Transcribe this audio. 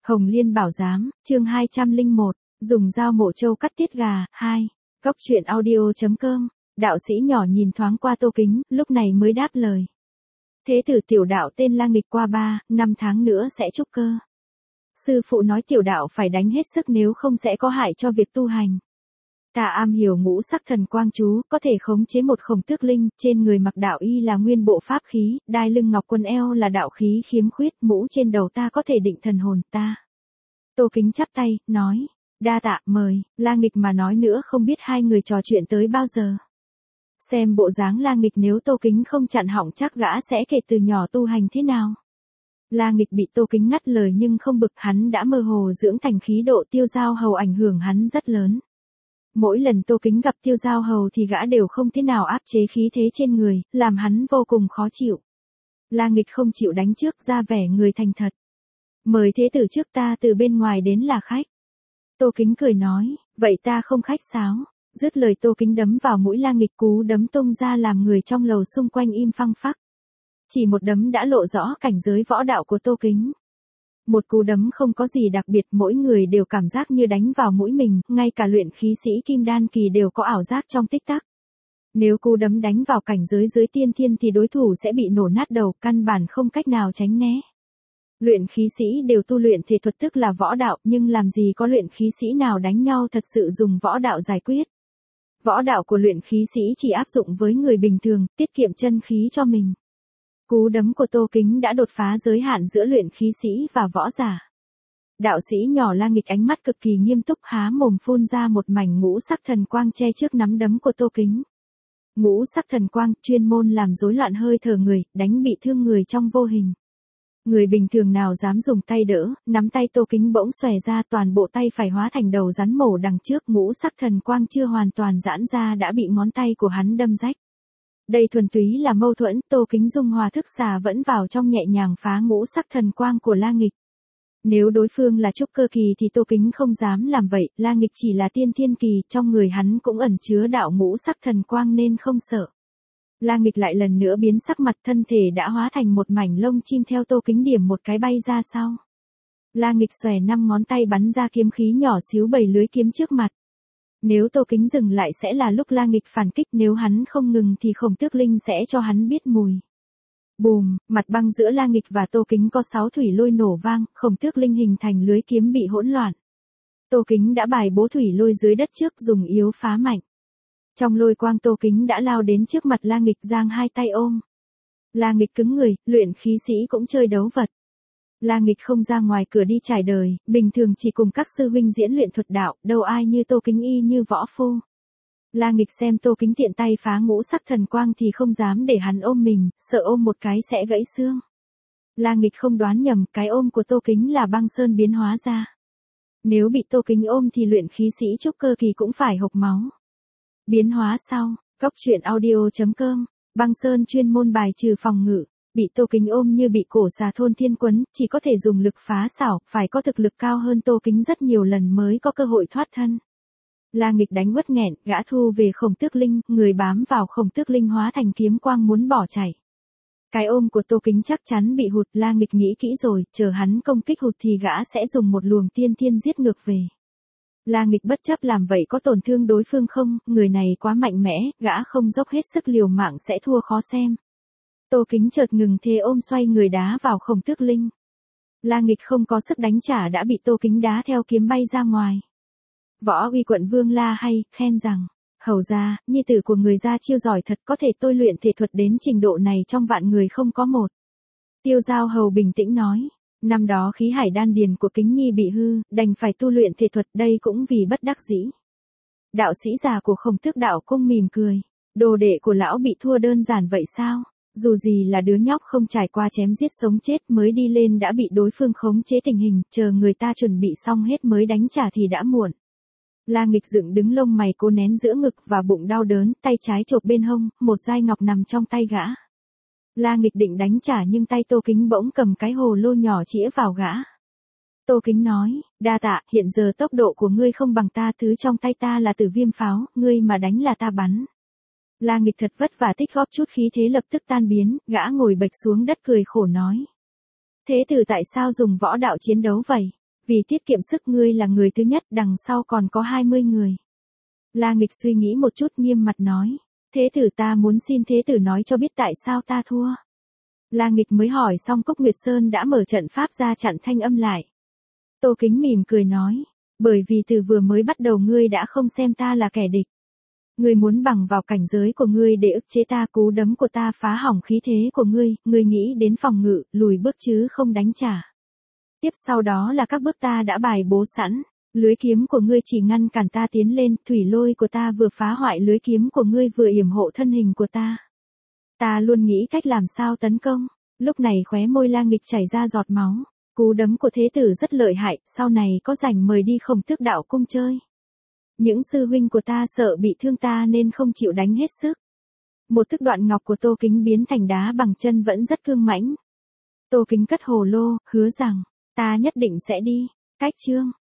Hồng Liên Bảo Giám, chương 201, dùng dao mổ trâu cắt tiết gà, 2. Góc truyện audio.com, đạo sĩ nhỏ nhìn thoáng qua Tô Kính, lúc này mới đáp lời. Thế tử tiểu đạo tên La Nghịch qua 3-5 tháng nữa sẽ trúc cơ. Sư phụ nói tiểu đạo phải đánh hết sức nếu không sẽ có hại cho việc tu hành. Ta am hiểu ngũ sắc thần quang chú, có thể khống chế một khổng tước linh, trên người mặc đạo y là nguyên bộ pháp khí, đai lưng ngọc quần eo là đạo khí khiếm khuyết, mũ trên đầu ta có thể định thần hồn ta. Tô Kính chắp tay, nói, đa tạ, mời. La Nghịch mà nói nữa không biết hai người trò chuyện tới bao giờ. Xem bộ dáng La Nghịch nếu Tô Kính không chặn họng chắc gã sẽ kể từ nhỏ tu hành thế nào. La Nghịch bị Tô Kính ngắt lời nhưng không bực, hắn đã mơ hồ dưỡng thành khí độ Tiêu Giao Hầu ảnh hưởng hắn rất lớn. Mỗi lần Tô Kính gặp Tiêu Giao Hầu thì gã đều không thế nào áp chế khí thế trên người, làm hắn vô cùng khó chịu. La Nghịch không chịu đánh trước, ra vẻ người thành thật. Mời thế tử trước, ta từ bên ngoài đến là khách. Tô Kính cười nói, vậy ta không khách sáo. Dứt lời Tô Kính đấm vào mũi La Nghịch, cú đấm tung ra làm người trong lầu xung quanh im phăng phắc. Chỉ một đấm đã lộ rõ cảnh giới võ đạo của Tô Kính. Một cú đấm không có gì đặc biệt, mỗi người đều cảm giác như đánh vào mũi mình, ngay cả luyện khí sĩ kim đan kỳ đều có ảo giác trong tích tắc. Nếu cú đấm đánh vào cảnh giới dưới tiên thiên thì đối thủ sẽ bị nổ nát đầu, căn bản không cách nào tránh né. Luyện khí sĩ đều tu luyện thể thuật tức là võ đạo, nhưng làm gì có luyện khí sĩ nào đánh nhau thật sự dùng võ đạo giải quyết. Võ đạo của luyện khí sĩ chỉ áp dụng với người bình thường, tiết kiệm chân khí cho mình. Cú đấm của Tô Kính đã đột phá giới hạn giữa luyện khí sĩ và võ giả. Đạo sĩ nhỏ La Nghịch ánh mắt cực kỳ nghiêm túc, há mồm phun ra một mảnh ngũ sắc thần quang che trước nắm đấm của Tô Kính. Ngũ sắc thần quang chuyên môn làm rối loạn hơi thở người, đánh bị thương người trong vô hình. Người bình thường nào dám dùng tay đỡ, nắm tay Tô Kính bỗng xòe ra, toàn bộ tay phải hóa thành đầu rắn mổ đằng trước, ngũ sắc thần quang chưa hoàn toàn giãn ra đã bị ngón tay của hắn đâm rách. Đây thuần túy là mâu thuẫn, Tô Kính dung hòa thức xà vẫn vào trong nhẹ nhàng phá ngũ sắc thần quang của La Nghịch. Nếu đối phương là trúc cơ kỳ thì Tô Kính không dám làm vậy, La Nghịch chỉ là tiên thiên kỳ, trong người hắn cũng ẩn chứa đạo ngũ sắc thần quang nên không sợ. La Nghịch lại lần nữa biến sắc mặt, thân thể đã hóa thành một mảnh lông chim theo Tô Kính điểm một cái bay ra sau. La Nghịch xòe 5 ngón tay bắn ra kiếm khí nhỏ xíu 7 lưới kiếm trước mặt. Nếu Tô Kính dừng lại sẽ là lúc La Nghịch phản kích, nếu hắn không ngừng thì khổng tước linh sẽ cho hắn biết mùi. Bùm, mặt băng giữa La Nghịch và Tô Kính có 6 thủy lôi nổ vang, khổng tước linh hình thành lưới kiếm bị hỗn loạn. Tô Kính đã bài bố thủy lôi dưới đất trước, dùng yếu phá mạnh. Trong lôi quang Tô Kính đã lao đến trước mặt La Nghịch, giang hai tay ôm. La Nghịch cứng người, luyện khí sĩ cũng chơi đấu vật. La Nghịch không ra ngoài cửa đi trải đời, bình thường chỉ cùng các sư huynh diễn luyện thuật đạo, đâu ai như Tô Kính y như võ phu. La Nghịch xem Tô Kính tiện tay phá ngũ sắc thần quang thì không dám để hắn ôm mình, sợ ôm một cái sẽ gãy xương. La Nghịch không đoán nhầm, cái ôm của Tô Kính là băng sơn biến hóa ra. Nếu bị Tô Kính ôm thì luyện khí sĩ trúc cơ kỳ cũng phải hộc máu. Biến hóa sau, góc truyện audio.com, băng sơn chuyên môn bài trừ phòng ngự. Bị Tô Kính ôm như bị cổ xà thôn thiên quấn, chỉ có thể dùng lực phá xảo, phải có thực lực cao hơn Tô Kính rất nhiều lần mới có cơ hội thoát thân. La Nghịch đánh uất nghẹn, gã thu về khổng tước linh, người bám vào khổng tước linh hóa thành kiếm quang muốn bỏ chạy. Cái ôm của Tô Kính chắc chắn bị hụt, La Nghịch nghĩ kỹ rồi, chờ hắn công kích hụt thì gã sẽ dùng một luồng tiên thiên giết ngược về. La Nghịch bất chấp làm vậy có tổn thương đối phương không, người này quá mạnh mẽ, gã không dốc hết sức liều mạng sẽ thua khó xem. Tô Kính chợt ngừng thế ôm xoay người đá vào khổng tước linh. La Nghịch không có sức đánh trả đã bị Tô Kính đá theo kiếm bay ra ngoài. Võ uy quận vương la hay, khen rằng, hầu ra, nhi tử của người gia chiêu giỏi thật, có thể tôi luyện thể thuật đến trình độ này trong vạn người không có một. Tiêu Giao Hầu bình tĩnh nói, năm đó khí hải đan điền của Kính Nhi bị hư, đành phải tu luyện thể thuật, đây cũng vì bất đắc dĩ. Đạo sĩ già của Khổng Tước đạo cung mỉm cười, đồ đệ của lão bị thua đơn giản vậy sao? Dù gì là đứa nhóc không trải qua chém giết sống chết mới đi lên đã bị đối phương khống chế tình hình, chờ người ta chuẩn bị xong hết mới đánh trả thì đã muộn. La Nghịch dựng đứng lông mày cố nén giữa ngực và bụng đau đớn, tay trái chộp bên hông, một dai ngọc nằm trong tay gã. La Nghịch định đánh trả nhưng tay Tô Kính bỗng cầm cái hồ lô nhỏ chĩa vào gã. Tô Kính nói, đa tạ, hiện giờ tốc độ của ngươi không bằng ta, thứ trong tay ta là Tử Viêm pháo, ngươi mà đánh là ta bắn. La Nghịch thật vất vả tích góp chút khí thế lập tức tan biến, gã ngồi bệch xuống đất cười khổ nói. Thế tử tại sao dùng võ đạo chiến đấu vậy? Vì tiết kiệm sức ngươi là người thứ nhất, đằng sau còn có 20 người. La Nghịch suy nghĩ một chút nghiêm mặt nói. Thế tử, ta muốn xin thế tử nói cho biết tại sao ta thua. La Nghịch mới hỏi xong, Cốc Nguyệt Sơn đã mở trận pháp ra chặn thanh âm lại. Tô Kính mỉm cười nói. Bởi vì từ vừa mới bắt đầu ngươi đã không xem ta là kẻ địch. Ngươi muốn bằng vào cảnh giới của ngươi để ức chế ta, cú đấm của ta phá hỏng khí thế của ngươi nghĩ đến phòng ngự, lùi bước chứ không đánh trả. Tiếp sau đó là các bước ta đã bài bố sẵn. Lưới kiếm của ngươi chỉ ngăn cản ta tiến lên, thủy lôi của ta vừa phá hoại lưới kiếm của ngươi vừa yểm hộ thân hình của ta. Ta luôn nghĩ cách làm sao tấn công. Lúc này khóe môi La Nghịch chảy ra giọt máu. Cú đấm của thế tử rất lợi hại, sau này có rảnh mời đi Khổng Tước đạo cung chơi. Những sư huynh của ta sợ bị thương ta nên không chịu đánh hết sức. Một thức đoạn ngọc của Tô Kính biến thành đá bằng chân vẫn rất cương mãnh. Tô Kính cất hồ lô, hứa rằng, ta nhất định sẽ đi. Cách chương